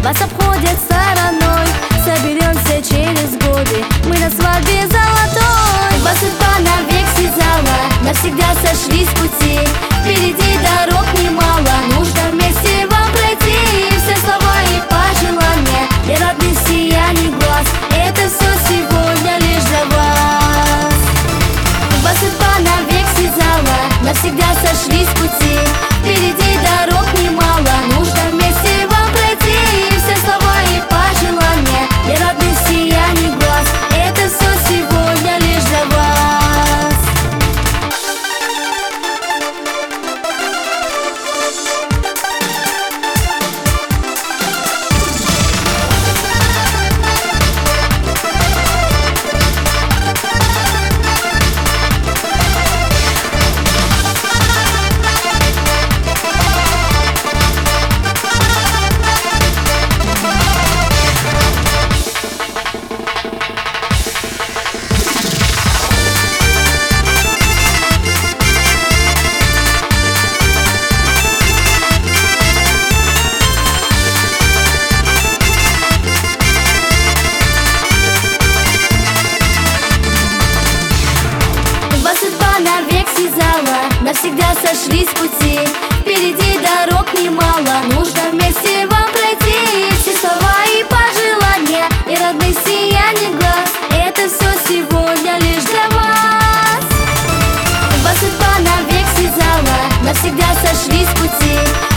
вас обходят стороной. Соберемся через годы, мы на свадьбе золотой. Вас судьба навек связала, навсегда сошлись с пути. Впереди дорог немало, нужно вместе вам пройти. Все слова и пожелания, и радость сияний глаз, это все сегодня лишь для вас. Вас судьба навек связала, навсегда сошлись с пути. Впереди дорог немало, нужно вместе вам пройти. Все слова и пожелания, и радость сияний глаз, это все сегодня лишь для вас. Навек связала, навсегда сошлись с пути. Впереди дорог немало, нужно вместе вам пройти. Все слова и пожелания, и родные сияния глаз, это все сегодня лишь для вас. Вас судьба навек связала, навсегда сошлись с пути.